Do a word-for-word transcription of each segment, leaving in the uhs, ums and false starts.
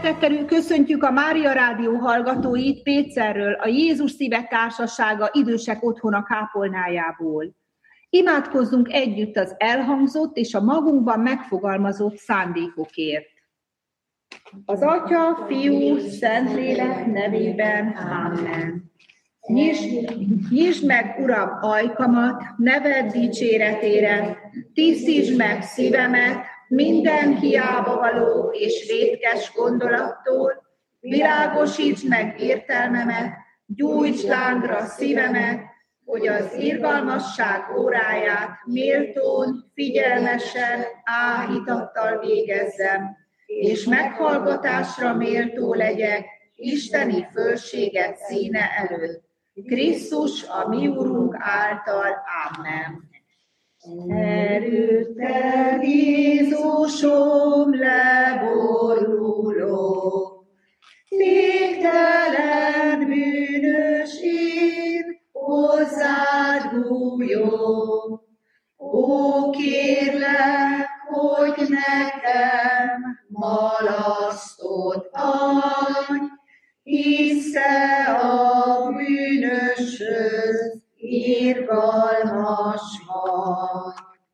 Szeretettel köszöntjük a Mária Rádió hallgatóit Pécserről, a Jézus Szíve Társasága idősek otthona kápolnájából. Imádkozzunk együtt az elhangzott és a magunkban megfogalmazott szándékokért. Az Atya, Fiú, Szentlélek nevében. Amen. Nyisd, nyisd meg, Uram, ajkamat, neved dicséretére, tisztítsd meg szívemet, minden hiába való és vétkes gondolattól, világosítsd meg értelmemet, gyújtsd lángra szívemet, hogy az irgalmasság óráját méltón, figyelmesen, áhítattal végezzem, és meghallgatásra méltó legyek isteni fölséget színe előtt. Krisztus, a mi Urunk által. Amen. Erőttel Jézusom leborulok, végtelen bűnös én hozzád bújok. Ó, kérlek, hogy nekem malasztot adj, hisz-e a bűnöshöz irgalmas vagy.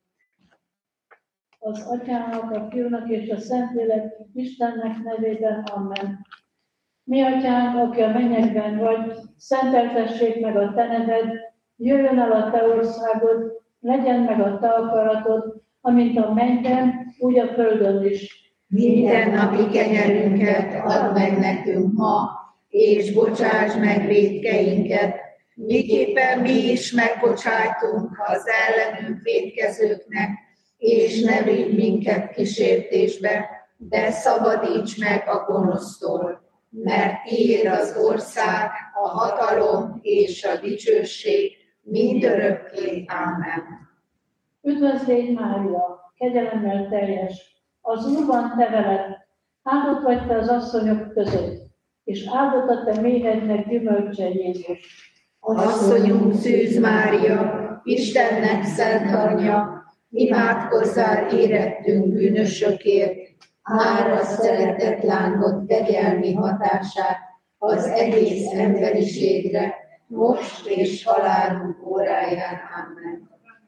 Az Atyának, a Fiúnak és a Szentlélek Istennek nevében. Amen. Mi Atyánk, aki a mennyekben vagy, szenteltessék meg a te neved, jöjjön el a te országod, legyen meg a te akaratod, amint a mennyben, úgy a földön is. Minden napi kenyerünket add meg nekünk ma, és bocsáss meg vétkeinket, miképpen mi is megbocsájtunk az ellenünk vétkezőknek, és ne vigy minket kísértésbe, de szabadíts meg a gonosztól, mert tiéd az ország, a hatalom és a dicsőség mindörökké. Amen. Üdvözlégy Mária, kegyelemmel teljes, az Úr van te veled, áldott vagy te az asszonyok között, és áldott a te méhednek gyümölcse Jézus. Asszonyunk Szűz Mária, Istennek szent anyja, imádkozzál érettünk bűnösökért, ára szeretett lángot kegyelmi hatását az egész emberiségre, most és halálunk óráján. Amen.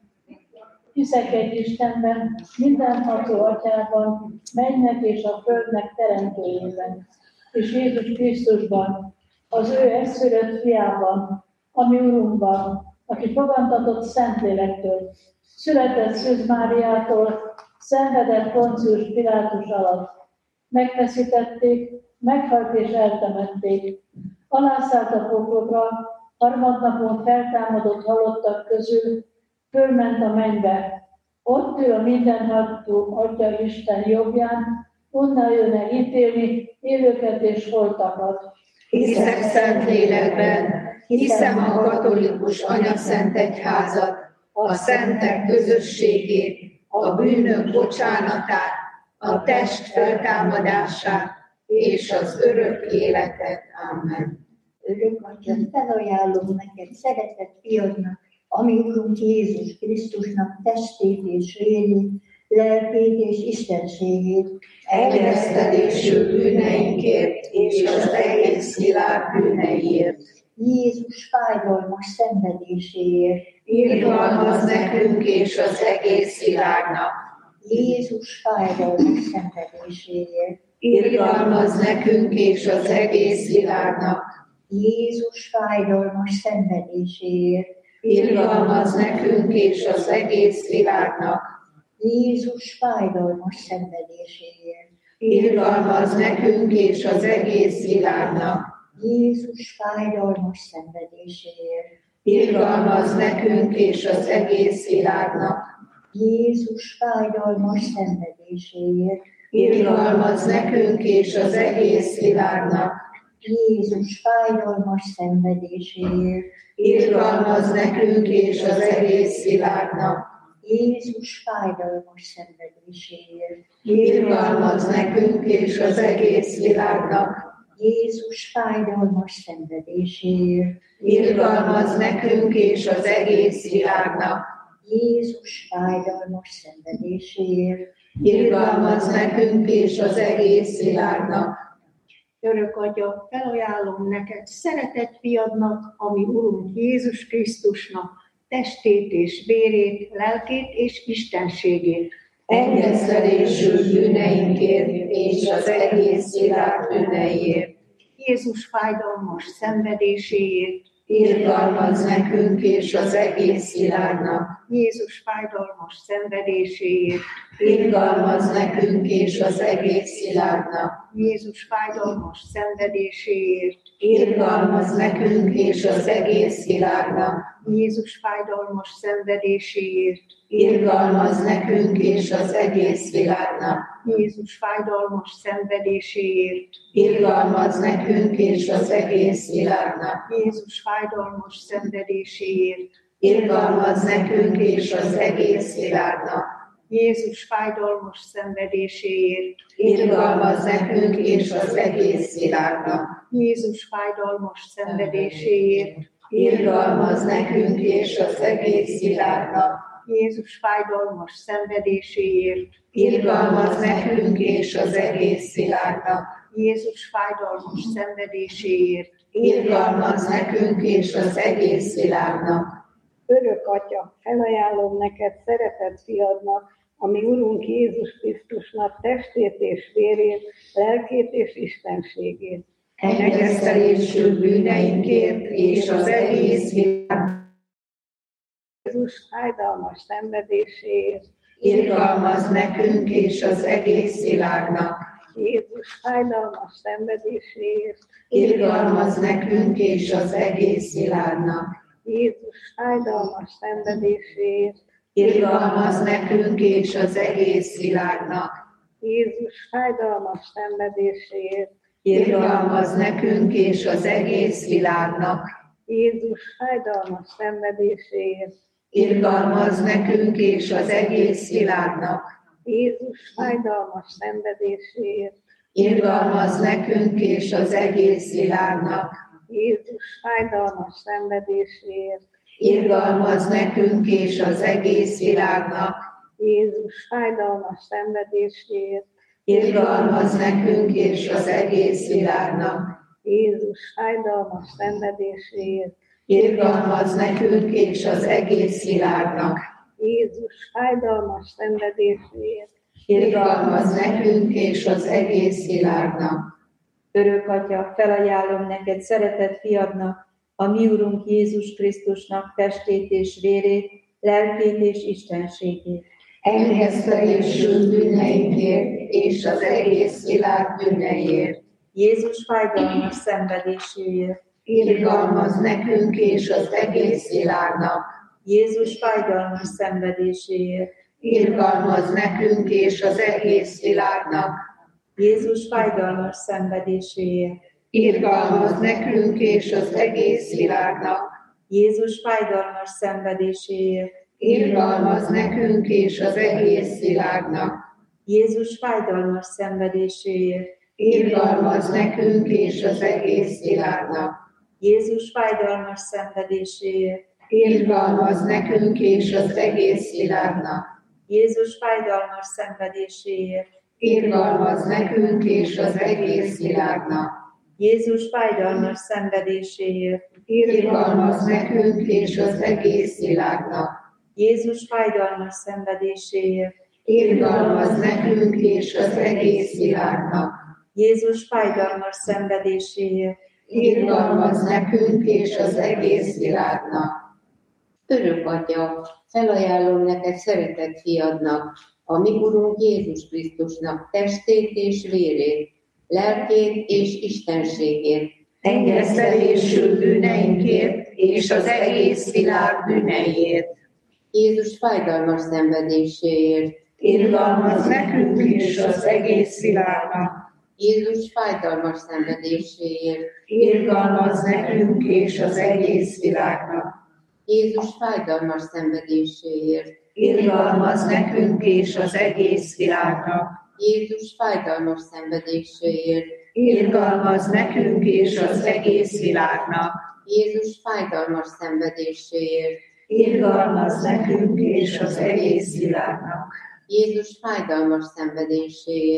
Hiszek egy Istenben, mindenható Atyában, mennek és a földnek teremtőjében, és Jézus Krisztusban, az ő egyszülött fiában, a mi Urunkban, aki fogantatott Szentlélektől, született Szűz Máriától, szenvedett Poncius Pilátus alatt, megfeszítették, meghalt és eltemették, alászállt a poklokra, harmadnapon feltámadott halottak közül, fölment a mennybe. Ott ő a mindenható Atya Isten jobbján, onnan jön el ítélni élőket és holtakat. Hiszek Szentlélekben, hiszem a katolikus anyaszent egyházat, a szentek közösségét, a bűnök bocsánatát, a test feltámadását és az örök életet. Amen. Örök Atya, felajánlom neked szeretett fiadnak, ami Urunk Jézus Krisztusnak testét és vérét, lelkét és istenségét, engesztelésű bűneinkért és az egész világ bűneiért. Jézus fájdalmas szenvedéséért, irgalmaz nekünk és az egész világnak. Jézus fájdalmas szenvedéséért, irgalmaz nekünk és az egész világnak. Jézus fájdalmas szenvedéséért, irgalmaz nekünk és az egész világnak. Jézus fájdalmas szenvedéséért, irgalmaz nekünk és az egész világnak. Jézus fájdalmas szenvedéséért, irgalmaz nekünk és az egész világnak. Jézus fájdalmas szenvedéséért, irgalmaz nekünk és az egész világnak. Jézus fájdalmas szenvedéséért, irgalmaz nekünk és az egész világnak. Jézus fájdalmas szenvedéséért, irgalmaz nekünk és az egész világnak. Jézus fájdalmas szenvedéséért, irgalmaz nekünk és az egész világnak. Jézus fájdalmas szenvedéséért, irgalmaz nekünk és az egész világnak. Örök Atya, felajánlom neked szeretett fiadnak, ami Urunk Jézus Krisztusnak, testét és vérét, lelkét és istenségét. Engedelésül bűneinkért és az egész világ bűneiért. Jézus fájdalmas szenvedéséért, Irgalmazz nekünk és az egész világnak. Jézus fájdalmas szenvedéséért, Irgalmazz nekünk és az egész világnak. Jézus fájdalmas szenvedéséért, Irgalmazz nekünk és az egész világnak. Jézus fájdalmas szenvedéséért, Irgalmazz nekünk és az egész világnak. Jézus fájdalmas szenvedéséért, Irgalmazz nekünk és az egész világnak. Jézus fájdalmas szenvedéséért, Irgalmazz nekünk és az egész világnak. Jézus fájdalmas szenvedéséért, Irgalmazz nekünk és az egész világnak. Jézus fájdalmas szenvedéséért, Irgalmazz nekünk és az egész világnak. Jézus fájdalmas szenvedéséért, Irgalmazz nekünk és az egész világnak. Jézus fájdalmas szenvedéséért, Irgalmazz nekünk és az egész világnak. Örök Atya, felajánlom neked szeretett fiadnak, ami Urunk Jézus Krisztusnak testét és vérét, lelkét és istenségét. Engesztelésül bűneinkért és az egész világ. Jézus fájdalmas szenvedéséért, Irgalmazz nekünk és az egész világnak. Jézus fájdalmas szenvedéséért, Irgalmazz nekünk és az egész világnak. Jézus fájdalmas szenvedéséért, Irgalmazz nekünk és az egész világnak. Jézus fájdalmas szenvedéséért, Irgalmazz nekünk és az egész világnak. Jézus fájdalmas szenvedéséért, Irgalmazz nekünk és az egész világnak. Jézus fájdalmas szenvedéséért, Irgalmazz nekünk és az egész világnak. Jézus fájdalmas szenvedéséért, Irgalmazz nekünk és az egész világnak. Jézus fájdalmas szenvedéséért, Irgalmazz nekünk és az egész világnak. Jézus fájdalmas szenvedéséért, Irgalmazz nekünk és az egész világnak. Jézus fájdalmas szenvedéséért, Irgalmazz nekünk és az egész világnak. Örök Atya, felajánlom neked szeretett fiadnak, a mi Urunk Jézus Krisztusnak testét és vérét, lelkét és istenségét. Engesztelésül bűneinkért és az egész világ bűneiért. Jézus fájdalmas szenvedéséért. Irgalmazz nekünk és az egész világnak. Jézus fájdalmas szenvedéséért. Irgalmazz nekünk és az egész világnak. Jézus fájdalmas szenvedéséért. Irgalmazz nekünk és az egész világnak. Jézus fájdalmas szenvedéséért. Irgalmazz nekünk és az egész világnak. Jézus fájdalmas szenvedéséért. Irgalmazz nekünk és az egész világnak. Jézus fájdalmas szenvedéséért. Irgalmazz nekünk és az egész világnak. Jézus fájdalmas szenvedéséért. Irgalmazz nekünk és az egész világnak. Jézus fájdalmas szenvedéséért. Irgalmazz nekünk és az egész világnak. Jézus fájdalmas szenvedéséért. Irgalmazz nekünk és az egész világnak. Jézus fájdalmas szenvedéséért. Irgalmazz nekünk és az egész világnak. Örök Atya, felajánlom neked szeretett fiadnak, a mi Urunk Jézus Krisztusnak testét és vérét, lelkét és istenségét. Engesztelésül bűneinkért és az egész világ bűneiért. Jézus fájdalmas szenvedéséért. Irgalmazz nekünk és az egész világnak. Jézus fájdalmas szenvedéséért. Irgalmazz nekünk és az egész világnak. Jézus fájdalmas szenvedéséért. Irgalmazz nekünk és az egész világnak. Jézus fájdalmas szenvedéséért. Irgalmazz nekünk és az egész világnak. Jézus fájdalmas szenvedéséért. Irgalmazz nekünk és az egész világnak. Jézus fájdalmas szenvedéséért.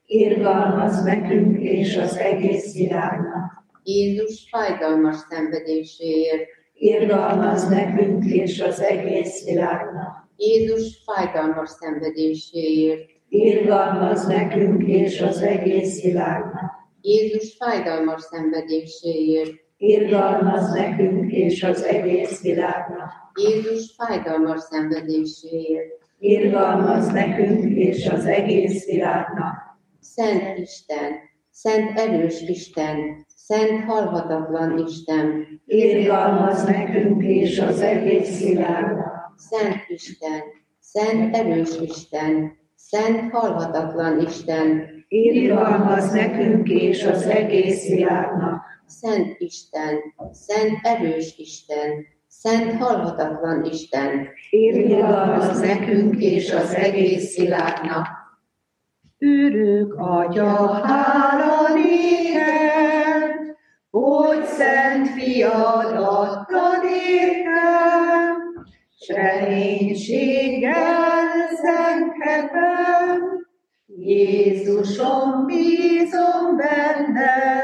irgalmaz nekünk és az egész világnak. Jézus fájdalmas szenvedéséért, Irgalmaz nekünk és az egész világnak. Jézus fájdalmas szenvedéséért, Irgalmaz nekünk és az egész világnak. Jézus fájdalmas szenvedéséért, Irgalmaz nekünk és az egész világnak. Jézus fájdalmas szenvedéséért, Irgalmaz nekünk és az egész világnak. Szent Isten, Szent erős Isten, Szent halhatatlan Isten, Irgalmaz nekünk és az egész világnak. Szent Isten, Szent erős Isten, Szent halhatatlan Isten, Irgalmaz nekünk és az egész világnak. Szent Isten, Szent erős Isten, Szent halhatatlan Isten, Irgalmaz nekünk és az egész világnak. Örök Atya, hála néked, hogy szent fiad adtad értem, s reménységgel szenkedem, Jézusom, bízom benne.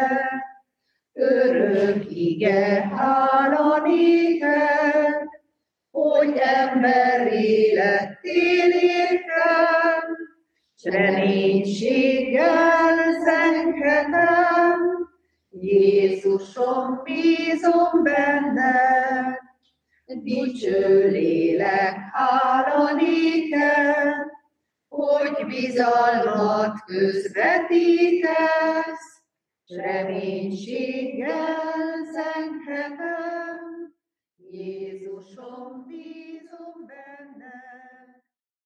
Örök ige, hála néked, hogy emberi lettél értem, s reménységgel szenkedem, Jézusom, bízom benned. Dicső lélek, hála néked, hogy bizalmat közvetítesz, s reménységgel szenkedem, Jézusom, bízom benned.